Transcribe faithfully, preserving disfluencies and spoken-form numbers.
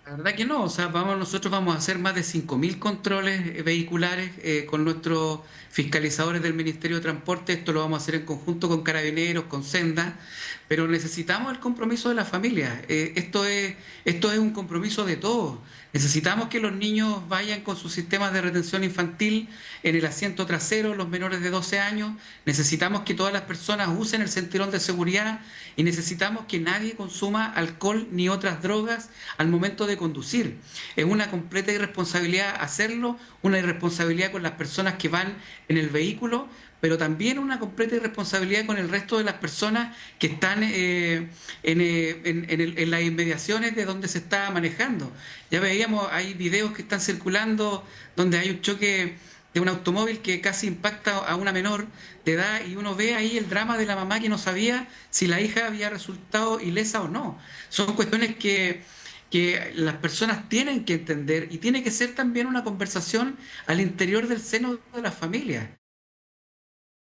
La verdad que no, o sea, vamos, nosotros vamos a hacer más de cinco mil controles eh, vehiculares eh, con nuestros fiscalizadores del Ministerio de Transporte. Esto lo vamos a hacer en conjunto con Carabineros, con Senda, pero necesitamos el compromiso de la familia. Eh, esto es, esto es un compromiso de todos. Necesitamos que los niños vayan con sus sistemas de retención infantil en el asiento trasero, los menores de doce años. Necesitamos que todas las personas usen el cinturón de seguridad y necesitamos que nadie consuma alcohol ni otras drogas al momento de conducir. Es una completa irresponsabilidad hacerlo, una irresponsabilidad con las personas que van en el vehículo, pero también una completa irresponsabilidad con el resto de las personas que están eh, en, eh, en, en, el, en, las inmediaciones de donde se está manejando. Ya veíamos, hay videos que están circulando donde hay un choque de un automóvil que casi impacta a una menor de edad y uno ve ahí el drama de la mamá que no sabía si la hija había resultado ilesa o no. Son cuestiones que que las personas tienen que entender y tiene que ser también una conversación al interior del seno de la familia.